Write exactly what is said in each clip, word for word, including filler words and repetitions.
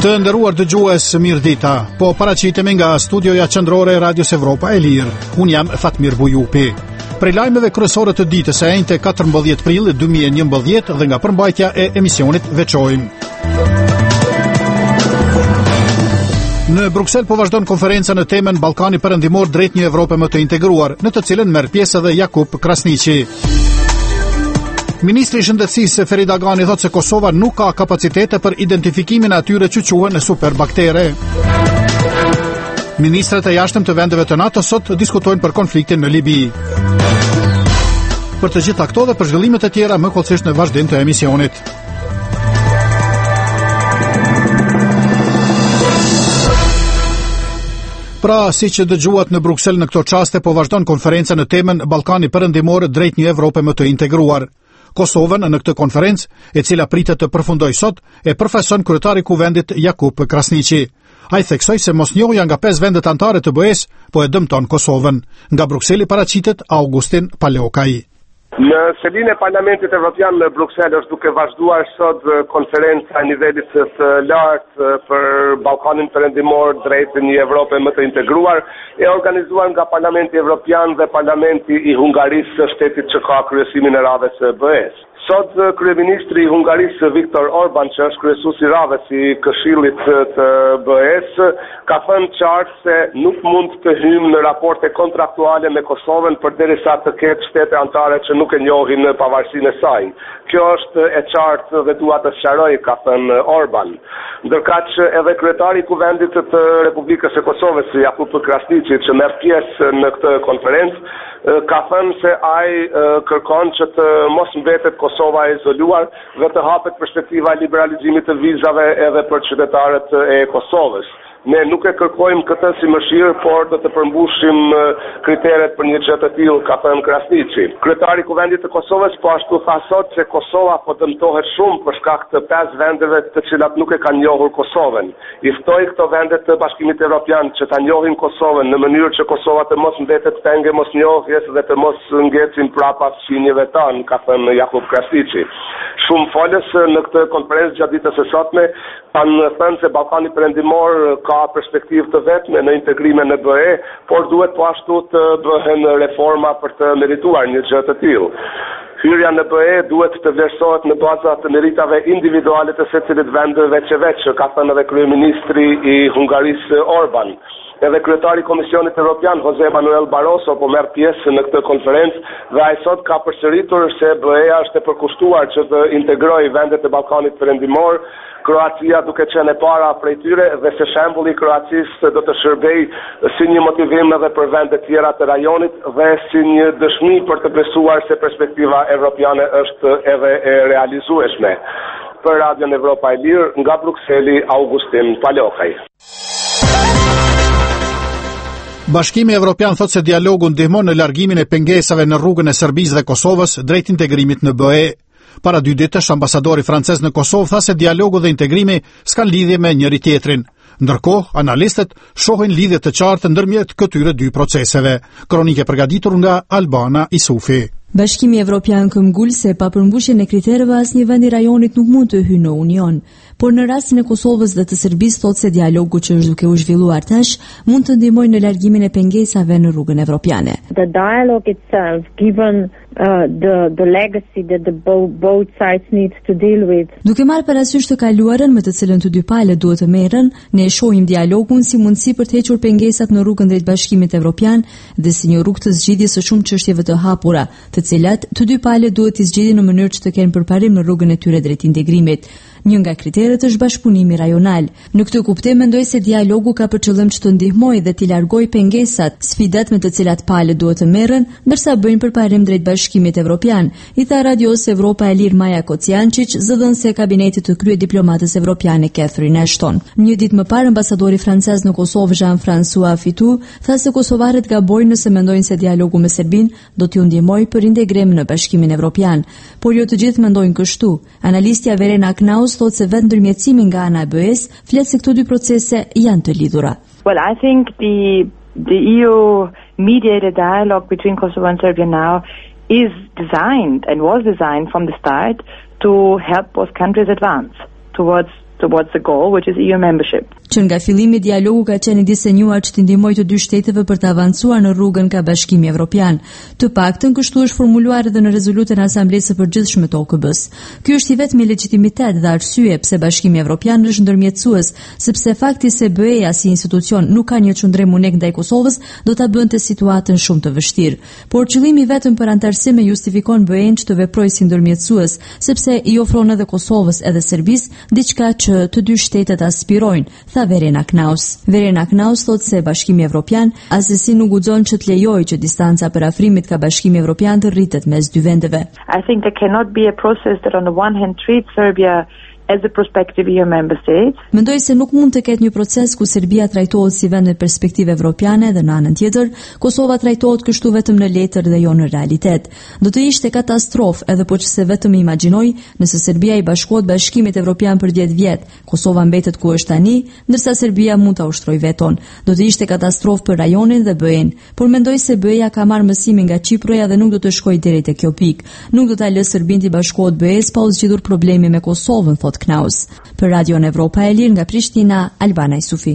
Të nderuar dëgjues, mirëdita. Po paraqitemi nga studioja qendrore e Radios Evropa e Lirë. Un jam Fatmir Bujupi. Prej lajmeve kryesore të ditës së enjte katërmbëdhjetë prill dy mijë e njëmbëdhjetë dhe nga përmbajtja e emisionit veçojmë. Në Bruksel po vazhdon konferenca në temën Ballkani Perëndimor drejt një Evrope më të integruar, në të cilën merr pjesë edhe Jakub Krasniqi. Ministri i Shëndetësisë Ferit Agani thotë se Kosova nuk ka kapacitete për identifikimin e atyre që quhen superbaktere. Ministrat e jashtëm të vendeve të NATO sot diskutojnë për konfliktin në Libi. Për të gjitha këto dhe për zhvillimet e tjera më kollësisht në vazhdim të emisionit. Pra, si që dëgjuat në Bruksel në këto çaste po vazhdon konferenca në temën Ballkani Perëndimor drejt një Evrope më të integruar. Kosovën në këtë konferencë, e cila pritet të përfundojë sot, e përfaqëson kryetari i kuvendit Jakub Krasniqi. Ai theksoi se mosnjohja nga pesë vendet anëtare të B E S po e dëmton Kosovën. Nga Brukseli paraqitet Augustin Paleokai. Në selinë e Parlamentit Evropian në Bruksel është duke vazhduar sot konferenca e nivelit të lartë për Ballkanin Perëndimor drejt një Evrope më të integruar, e organizuar nga Parlamenti Evropian dhe Parlamenti i Hungarisë, shtetit që ka kryesimin e radhës së B E S. Sot kryeministri i Hungarisë Viktor Orban, që është kryesues i radhës i Këshillit të B E S, ka thënë qartë se nuk mund të hyjmë në raporte kontraktuale me Kosovën përderisa të ketë shtete anëtare që nuk e njohin pavarësinë e saj. Kjo është e qartë dhe dua të sqaroj, ka thënë Orban. Ndërkaq edhe kryetari i kuvendit të Republikës së Kosovës, Jakub Krasniqi, që merr pjesë në këtë konferencë, ka thënë se ai kërkon që të mos mbetet Kosova e izoluar dhe të hapet perspektiva e liberalizimit të vizave edhe për qytetarët e Kosovës. Ne nuk e kërkojmë këtë si mëshirë, por do të përmbushim kriteret për një gjë të tillë, ka thënë Krasniqi. Kryetari i kuvendit të Kosovës po ashtu tha sot se Kosova po dëmtohet shumë për shkak të pesë vendeve të cilat nuk e kanë njohur Kosovën. I ftoi këto vende të Bashkimit Evropian që ta njohin Kosovën në mënyrë që Kosova të mos mbetet penge mosnjohjes dhe të mos ngecin prapa fëmijëve tanë, ka thënë Jakub Krasniqi. Shumë folës në këtë konferencë gjatë ditës së sotme kanë thënë se Ballkani Perëndimor ka perspektivë të vetme në integrime në B E, por duhet po ashtu të bëhen reforma për të merituar një gjë të tillë. Hyrja në B E duhet të vlerësohet në baza të meritave individuale të secilit vend veç e veç, ka thënë edhe kryeministri i Hungarisë Orban. Edhe kryetari i Komisionit Evropian Jose Manuel Barroso po merr pjesë në këtë konferencë dhe ai sot ka përsëritur se B E-ja është e përkushtuar që të integrojë vendet e Ballkanit Perëndimor, Kroacia duke qenë e para prej tyre dhe se shembulli i Kroacisë do të shërbejë si një motivim edhe për vendet tjera të rajonit dhe si një dëshmi për të besuar se perspektiva evropiane është edhe e realizueshme. Për Radion Evropa e Lirë, nga Brukseli, Augustin Paleokai. Bashkimi Evropian thotë se dialogu ndihmon në largimin e pengesave në rrugën e Serbisë dhe Kosovës drejt integrimit në B E. Para dy ditësh ambasadori francez në Kosovë tha se dialogu dhe integrimi s'kan lidhje me njëri tjetrin. Ndërkohë, analistët shohin lidhje të qartë ndërmjet këtyre dy proceseve. Kronike përgatitur nga Albana Isufi. Bashkimi Evropian këmbgul se pa përmbushjen e kritereve asnjë vend i rajonit nuk mund të hyjë në Union, por në rastin e Kosovës dhe të Serbisë thotë se dialogu që është duke u zhvilluar tash mund të ndihmojë në largimin e pengesave në rrugën evropiane. The dialogue itself, given uh, the the legacy that the bo- both sides need to deal with. Duke marrë parasysh të kaluarën me të cilën të dy palët duhet të merren, ne e shohim dialogun si mundësi për të hequr pengesat në rrugën drejt Bashkimit Evropian dhe si një rrugë të zgjidhjes së shumë çështjeve të hapura, të cilat të dy palët duhet të zgjidhin në mënyrë që të kenë përparim në rrugën e tyre drejt integrimit. Një nga kriteret është bashkëpunimi rajonal. Në këtë kuptim mendoj se dialogu ka për qëllim që të ndihmojë dhe t'i largojë pengesat, sfidat me të cilat palët duhet të merren, ndërsa bëjnë përparim drejt Bashkimit Evropian, i tha Radios Evropa e Lirë Maja Kociančić, zëdhënëse e kabinetit të krye diplomatës evropiane Catherine Ashton. Një ditë më parë ambasadori francez në Kosovë Jean-François Fitou tha se kosovarët gabojnë nëse mendojnë se dialogu me Serbinë do t'ju ndihmojë për integrim në Bashkimin Evropian, por jo të gjithë mendojnë kështu. Analistja Verena Knaus thotë se vetë ndërmjetësimi nga ana e B E S flet se këto dy procese janë të lidhura. Well, I think the the E U mediated dialogue between Kosovo and Serbia now is designed and was designed from the start to help both countries advance towards towards the goal, which is E U membership. Që nga fillimi dialogu ka qenë i disenjuar që të ndihmojë të dy shteteve për të avancuar në rrugën ka Bashkimi Evropian. Të paktën kështu është formuluar edhe në rezolutën e Asamblesë së Përgjithshme të O K B-s. Ky është i vetmi legjitimitet dhe arsye pse Bashkimi Evropian është ndërmjetësues, sepse fakti se B E-ja si institucion nuk ka një çundrim unik ndaj Kosovës do ta bënte situatën shumë të vështirë. Por qëllimi vetëm për antarësim e justifikon B E-n që të veprojë si ndërmjetësues, sepse i ofron edhe Kosovës edhe Serbisë diçka që të dy shtetet aspirojnë, tha Verena Knaus. Verena Knaus thot se Bashkimi Evropian asesi nuk guxon që të lejojë që distanca për afrimit ka Bashkimi Evropian të rritet mes dy vendeve. I think there cannot be a process that on the one hand treats Serbia as a prospective E U member state. Mendoj se nuk mund të ketë një proces ku Serbia trajtohet si vend me perspektivë evropiane dhe në anën tjetër, Kosova trajtohet kështu vetëm në letër dhe jo në realitet. Do të ishte katastrofë edhe po që se vetëm imagjinoj nëse Serbia i bashkohet Bashkimit Evropian për dhjetë vjet, Kosova mbetet ku është tani, ndërsa Serbia mund ta ushtrojë veton. Do të ishte katastrofë për rajonin dhe B E-n, por mendoj se B E-ja ka marrë mësimin nga Çiproja dhe nuk do të shkojë deri te kjo pikë. Nuk do ta lë Serbin të bashkohet B E-s pa u zgjidhur problemi me Kosovën, thot Knaus. Për Radio Evropa e Lirë nga Prishtina, Albana Isufi.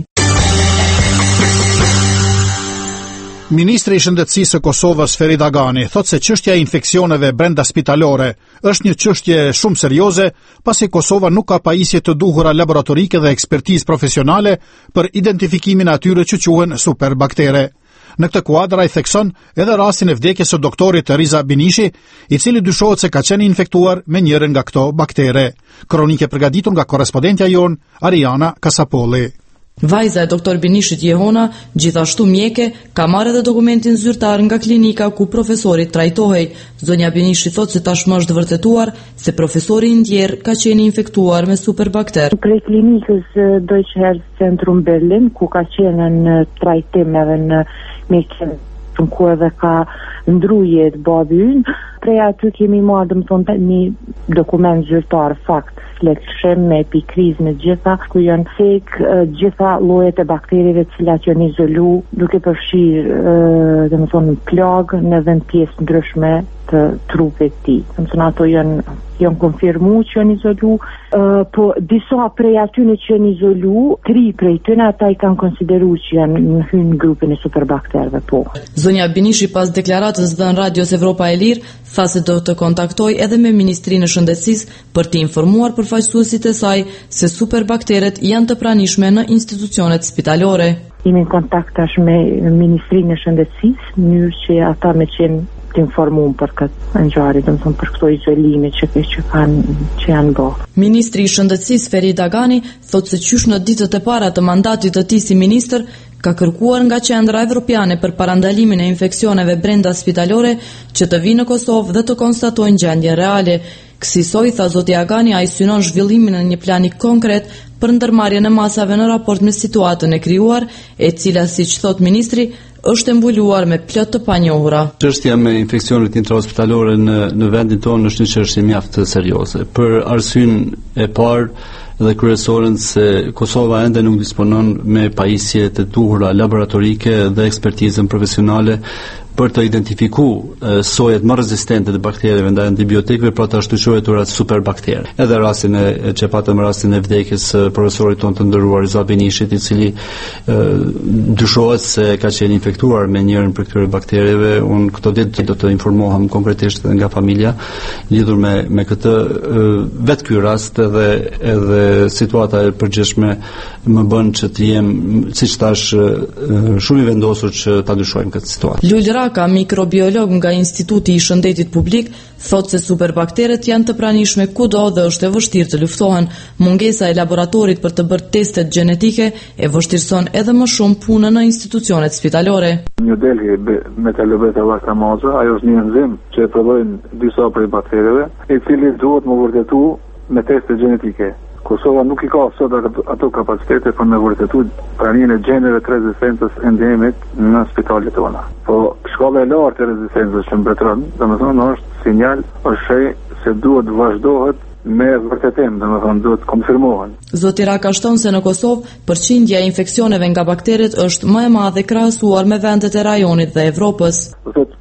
Ministri i Shëndetësisë së Kosovës Ferit Agani thot se çështja e infeksioneve brenda spitalore është një çështje shumë serioze, pasi Kosova nuk ka pajisje të duhura laboratorike dhe ekspertizë profesionale për identifikimin e atyre që quhen superbaktere. Në këtë kuadër ai thekson edhe rastin e vdekjes së doktorit Riza Binishi, i cili dyshohet se ka qenë infektuar me njërin nga këto baktere. Kronike përgatitur nga korrespondentja jon Ariana Kasapolli. Vajza e doktor Binishit Jehona, gjithashtu mjeke, ka marrë edhe dokumentin zyrtar nga klinika ku profesori trajtohej. Zonja Binishi thot se tashmë është vërtetuar se profesori i ndjer ka qenë infektuar me superbakter. Prej klinikës Deutsche Herzzentrum Berlin, ku ka qenë në trajtim edhe në mjekin ku edhe ka ndrujet babi ynë, prej aty kemi marrë domethënë një dokument zyrtar fakt lekshëm me epikriz me gjitha, ku janë sek gjitha llojet e bakterieve të cilat janë izolu, duke përfshirë domethënë plagë në vend pjesë ndryshme të trupit të tij. Domethënë ato janë janë konfirmuar që janë izolu, uh, po disa prej atyre që janë izolu, tri prej tyre ata i kanë konsideruar që janë në hyrë grupin e superbakterëve po. Zonja Binishi pas deklaratës dhënë Radios Evropa e Lirë, tha se do të kontaktoj edhe me Ministrinë e Shëndetësisë për të informuar përfaqësuesit e saj se superbakteret janë të pranishme në institucionet spitalore. Jemi në kontakt tash me Ministrinë e Shëndetësisë, në mënyrë që ata me qenë të informuar për këtë ngjarje, domethënë për këto izolime që që kanë që janë bërë. Ministri i Shëndetësisë Ferit Agani thotë se qysh në ditët e para të mandatit të tij si ministër ka kërkuar nga Qendra Evropiane për parandalimin e infeksioneve brenda spitalore që të vinë në Kosovë dhe të konstatojnë gjendje reale. Kësaj, tha zoti Agani, ai synon zhvillimin në një planik konkret për ndërmarrjen e masave në raport me situatën e krijuar, e cila, siç thot ministri, është mbuluar me plot të panjohura. Çështja me infeksionet intrahospitalore në në vendin tonë është një çështje mjaft serioze. Për arsyeën e parë dhe kryesorën se Kosova ende nuk disponon me pajisje të duhura laboratorike dhe ekspertizën profesionale për të identifikuar sojet më rezistente të baktereve ndaj antibiotikëve, pra të ashtu quajturat superbakterë. Edhe rastin e që patëm rastin e vdekjes së profesorit tonë të nderuar Riza Binishit, i cili e, dyshohet se ka qenë infektuar me njërin prej këtyre baktereve. Unë këto ditë do të informohem konkretisht nga familja lidhur me me këtë e, vetë ky rast edhe edhe situata e përgjithshme më bën që të jem, siç thash, shumë i vendosur që ta dyshojmë këtë situatë. Ka mikrobiolog nga Instituti i Shëndetit Publik, thotë se superbakteret janë të pranishme kudo dhe është e vështirë të luftohen. Mungesa e laboratorit për të bërë testet gjenetike e vështirëson edhe më shumë punën në institucionet spitalore. New Delhi Metalobeta lactamase, ajo është një enzim që e prodhojnë disa prej baktereve, i cili duhet më vërtetu me teste gjenetike. Kosova nuk i ka sot ato kapacitete për me vërtetu praninë e gjeneve të rezistencës endemik në spitalet tona. Po shkalla e lartë e rezistencës që mbretëron, domethënë është sinjal, është shej se duhet vazhdohet me vërtetim, domethënë duhet konfirmohen. Zoti Raka shton se në Kosovë përqindja e infeksioneve nga bakteret është më e madhe krahasuar me vendet e rajonit dhe Evropës. Do thotë ky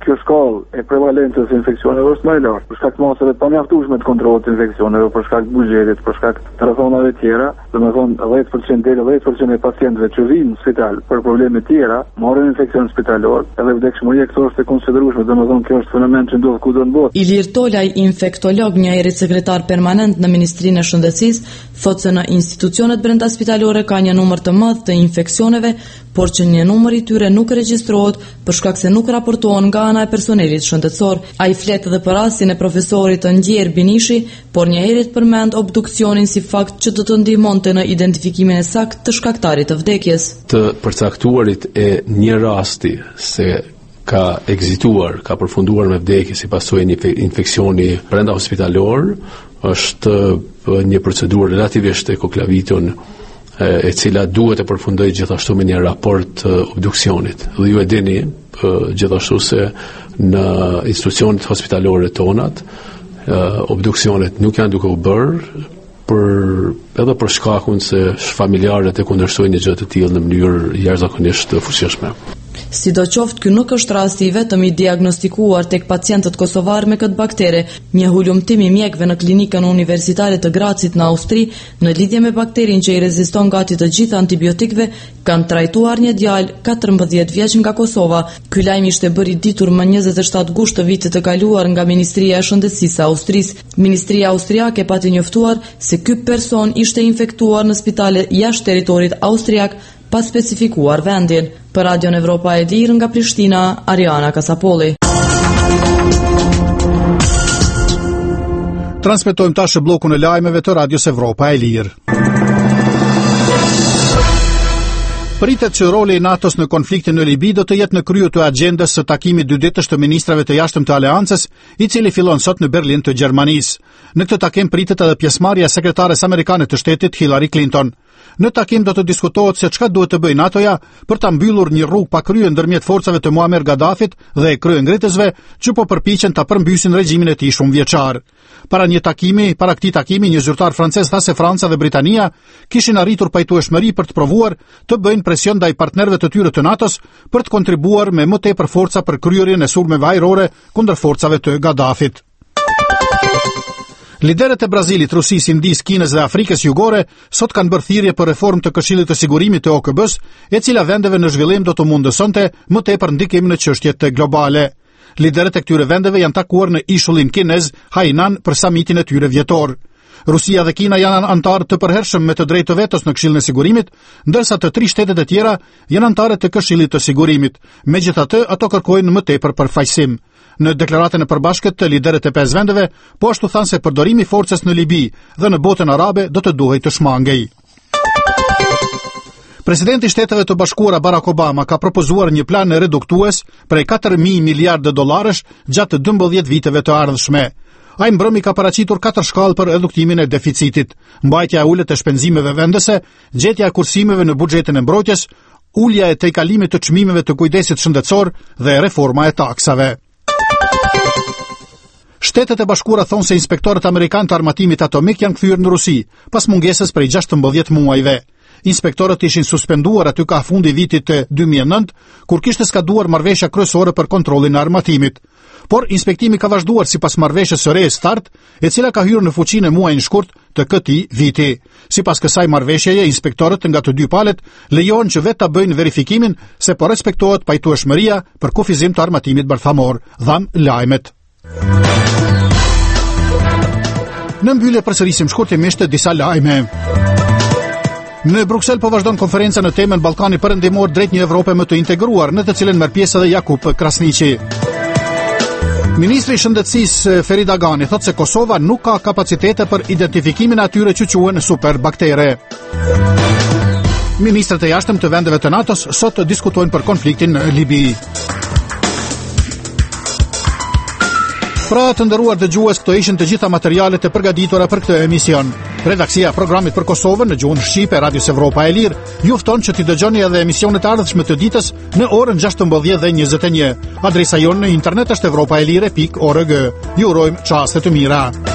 kjo shkallë e prevalencës së infeksioneve është më e lartë. Për shkak të masave të pamjaftueshme të kontrollit të infeksioneve, për shkak të buxhetit, për shkak të rrethonave tjera, domethënë dhjetë përqind deri dhjetë përqind e pacientëve që vinë në spital për probleme tjera, marrin infeksion spitalor, edhe vdekshmëria këto është e konsiderueshme, domethënë kjo është fenomen që ndodh kudo në botë. Ilir Tolaj, infektolog, njëri sekretar permanent në Ministrinë e Shëndetësisë, thotë se në institucionet brenda spitalore ka një numër të madh të infeksioneve, por që një numër i tyre nuk regjistrohet për shkak se nuk raportohen nga ana e personelit shëndetësor. Ai flet edhe për rastin e profesorit të Ndjer Binishi, por njëherët përmend obduksionin si fakt që do të ndihmonte në identifikimin e saktë të shkaktarit të vdekjes. Të përcaktuarit e një rasti se ka ekzituar, ka përfunduar me vdekje si pasojë një infeksioni brenda hospitalor, është një procedurë relativisht e koklavitur e cila duhet të përfundojë gjithashtu me një raport obduksionit. Dhe ju e dini gjithashtu se në institucionet hospitalore tonat obduksionet nuk janë duke u bërë për edhe për shkakun se familjarët e kundërsojnë një gjë të tillë në mënyrë jashtëzakonisht të fuqishme. Sidoqoftë, ky nuk është rasti i vetëm i diagnostikuar tek pacientët kosovar me këtë baktere. Një hulumtim i mjekëve në klinikën universitare të Gracit në Austri, në lidhje me bakterin që i reziston gati të gjithë antibiotikëve, kanë trajtuar një djalë katërmbëdhjetë vjeç nga Kosova. Ky lajm ishte bërë i ditur më njëzet e shtatë gusht të vitit të kaluar nga Ministria e Shëndetësisë e Austrisë. Ministria austriake pati njoftuar se ky person ishte infektuar në spitale jashtë territorit austriak, pa specifikuar vendin. Për Radion Evropa e Lirë nga Prishtina, Ariana Kasapolli. Transmetojmë tash bllokun e lajmeve të Radios Evropa e Lirë. Pritet që roli i NATO-s në konfliktin në Libi do të jetë në krye të agjendës së takimit dyditësh të ministrave të jashtëm të aleancës, i cili fillon sot në Berlin të Gjermanisë. Në këtë takim pritet edhe pjesëmarrja e sekretares amerikane të shtetit Hillary Clinton. Në takim do të diskutohet se çka duhet të bëjë NATO-ja për ta mbyllur një rrugë pa krye ndërmjet forcave të Muammar Gaddafit dhe kryengritësve që po përpiqen ta përmbysin regjimin e tij shumëvjeçar. Para një takimi, para këtij takimi, një zyrtar francez tha se Franca dhe Britania kishin arritur pajtueshmëri për të provuar të bëjnë presion ndaj partnerëve të tyre të NATO-s për të kontribuar me më tepër forca për kryerjen e sulmeve ajrore kundër forcave të Gaddafit. Liderët e Brazilit, Rusisë, Indisë, Kinës dhe Afrikës Jugore sot kanë bërë thirrje për reformë të Këshillit të Sigurimit të O K B-s, e cila vendeve në zhvillim do të mundësonte më tepër ndikim në çështjet globale. Liderët e këtyre vendeve janë takuar në ishullin kinez Hainan për samitin e tyre vjetor. Rusia dhe Kina janë antarë të përhershëm me të drejtë të vetos në Këshillin e Sigurimit, ndërsa të tri shtetet e tjera janë antarë të Këshillit të Sigurimit. Megjithatë, ato kërkojnë më tepër përfaqësim. Në deklaratën e përbashkët të liderët e pesë vendeve, po ashtu thanë se përdorimi i forcës në Libi dhe në botën arabe do të duhej të shmangej. Presidenti i Shteteve të Bashkuara Barack Obama ka propozuar një plan reduktues prej katër mijë miliardë dollarësh gjatë dymbëdhjetë viteve të ardhshme. Ai mbrëmi ka paraqitur katër shkallë për reduktimin e deficitit: mbajtja e ulët e shpenzimeve vendese, gjetja e kursimeve në buxhetin e mbrojtjes, ulja e tejkalimit të çmimeve të kujdesit shëndetësor dhe reforma e taksave. Shtetet e Bashkuara thonë se inspektorët amerikanë të armatimit atomik janë kthyer në Rusi, pas mungesës prej gjashtëmbëdhjetë muajve. Inspektorët ishin suspenduar aty ka fundi vitit të dy mijë e nëntë, kur kishte skaduar marrëveshja kryesore për kontrollin e armatimit. Por inspektimi ka vazhduar sipas marrëveshjes së re start, e cila ka hyrë në fuqinë muajin shkurt të këtij viti. Sipas kësaj marrëveshjeje, inspektorët nga të dy palët lejohen që vetë ta bëjnë verifikimin se po respektohet pajtueshmëria për kufizim të armatimit bërthamor, dhan lajmet. Në mbyllje përsërisim shkurtimisht disa lajme. Në Bruksel po vazhdon konferenca në temën Ballkani Perëndimor drejt një Evrope më të integruar, në të cilën merr pjesë edhe Jakub Krasniqi. Ministri i Shëndetësisë Ferit Dagani thotë se Kosova nuk ka kapacitete për identifikimin e atyre që quhen superbaktere. Ministrat e jashtëm të vendeve të NATO-s sot diskutojnë për konfliktin në Libi. Pra të nderuar dëgjues, këto ishin të gjitha materialet e përgatitura për këtë emision. Redaksia e programit për Kosovën në gjuhën shqipe Radios Evropa e Lirë ju fton që t'i dëgjoni edhe emisionet e ardhshme të ditës në orën gjashtëmbëdhjetë dhe njëzet e një. Adresa jonë në internet është evropaelire pikë org. Ju urojmë çaste të mira.